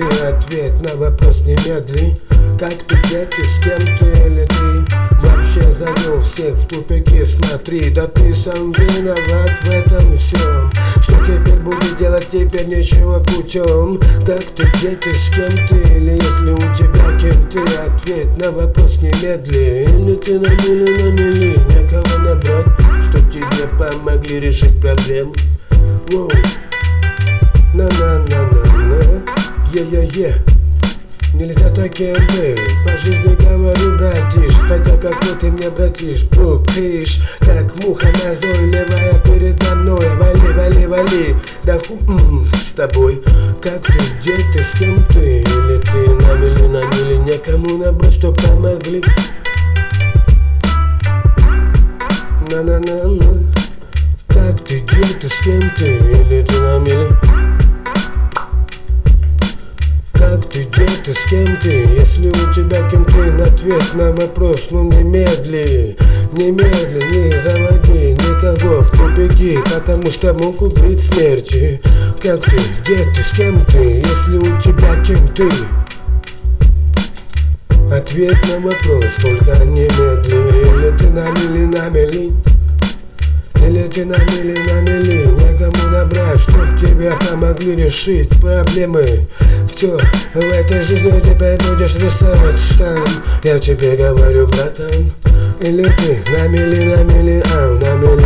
ты, ответ на вопрос немедли. Как ты, где ты, с кем ты или ты вообще завел всех в тупике, смотри. Да ты сам виноват в этом всем. Что теперь будет делать, теперь ничего путем. Как ты, где ты, с кем ты, или если у тебя кем ты, ответ на вопрос немедли. Или ты на мели, некого набрать, чтоб тебе помогли решить проблему. Воу. На-на-на-на-на, е-е-е. Нельзя таким быть, по жизни говорю, братиш. Хотя какой ты мне братиш, букиш. Как муха назойливая передо мной. Вали, вали, вали, да с тобой. Как ты, где ты, с кем ты, или ты на мели, некому набрать, чтоб помогли. На-на-на-на. Как ты, где ты, с кем ты, или ты на мели. Как ты, где ты, с кем ты, если у тебя кем ты, ответ на вопрос, ну немедли, не заводи никого в тупики, потому что могут быть смерти. Как ты, где ты, с кем ты, если у тебя кем ты, ответ на вопрос, только немедли. Или ты на мели, или ты на мели, некому набрать, чтоб тебе помогли решить проблемы. Все, в этой жизни теперь будешь рисовать сам. Я тебе говорю, братан. Или ты на мели, на мели.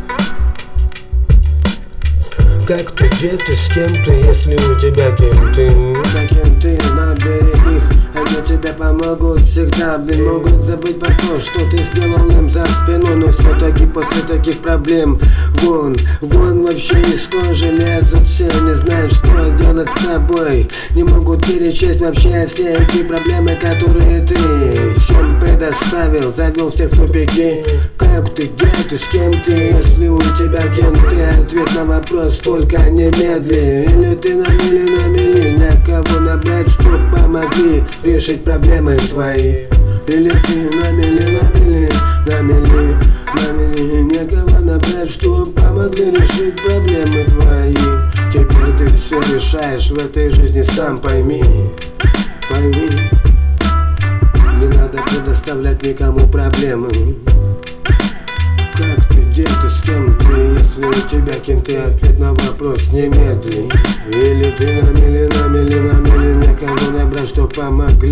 Как ты, где ты, с кем ты, если у тебя кем ты. За кем ты, набери их, они тебе помогут всегда. Блин, могут забыть про то, что ты сделал им за спиной. Но все-таки после таких проблем вон вообще из кожи лезут все. Не знают, что делать с тобой. Не могут перечесть вообще все эти проблемы, которые ты всем предоставил. Завел всех в тупики. Как ты, где ты, с кем ты, если у тебя кем ты, ответ на вопрос, только немедли. Или ты на мели, некого набрать, чтоб помогли решить проблемы твои. Или ты на мели, некого набрать, чтоб помогли решить проблемы твои. Теперь ты все решаешь в этой жизни, сам пойми. Не надо предоставлять никому проблемы. Как ты, где ты, с кем ты, если у тебя кем ты, ответ на вопрос немедли. Или ты на мели, некого набрать, чтоб помогли.